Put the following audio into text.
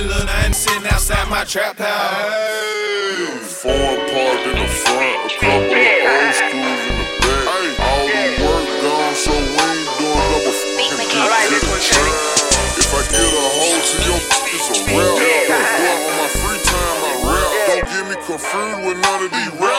That little nine sitting outside my trap house. Hey. Foreign parked in the front, a couple of old schools in the back. Hey. All the work gone, so we ain't doing double fucking shit. If I get a hold to your it's a rap. Boy, on my free time I rap. Don't get me confused with none of these rap.